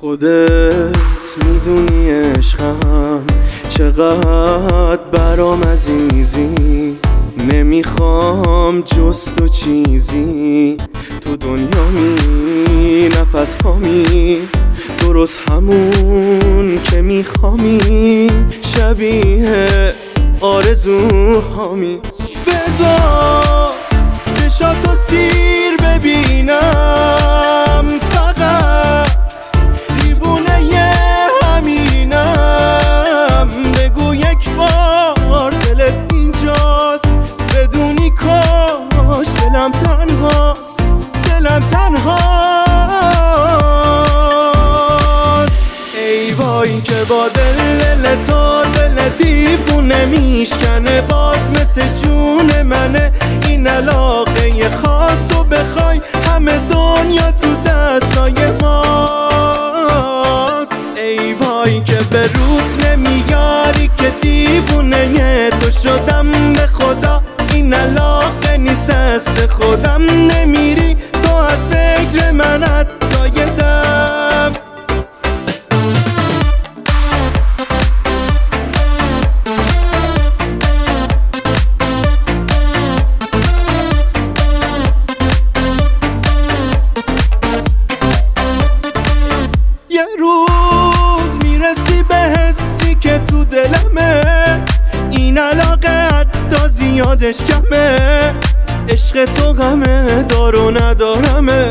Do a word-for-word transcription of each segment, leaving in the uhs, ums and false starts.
خودت میدونی عشقم چقدر برام عزیزی، نمیخوام جز تو چیزی تو دنیا می نفس هامی، درست همون که میخوامی، شبیه آرزوهامی. بذار چشاتو سیر ببینم، فقط دیوونه همینم. بگو یک بار دلت اینجاست، بدونی کاش دلم تنهاست، دلم تنهاست. ای وای که با دل تا دل دیوونه میشکنه، باز مثل جون منه این علاقه خاص. و بخوای همه دنیا تو دستای ماست. ای وای که به روت نمیاری که دیوونه تو شدم. به خدا این علاقه نیست دست خودم، نمیری تو از فکر من حتی یه دم. یه روز میرسی به حسی که تو دلمه، این علاقه حتی زیادش کمه. عشق تو غمه دار و ندارمه.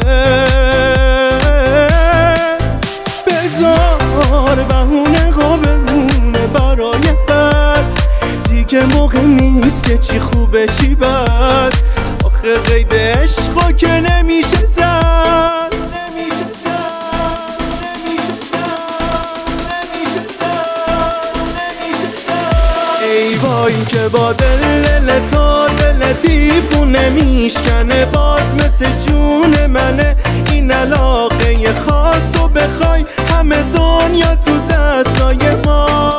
بذار بهونه ها بمونه برای بعد، دیگه موقع نیست که چی خوبه چی بد. آخه قید عشقا که نمیشه زد، نمیشه زد، نمیشه زد، نمیشه زد، نمیشه زد. ای وای که با دل تا دل دیوونه میشکنه، باز مثل جون منه این علاقه خاص. و بخوای همه دنیا تو دستای ما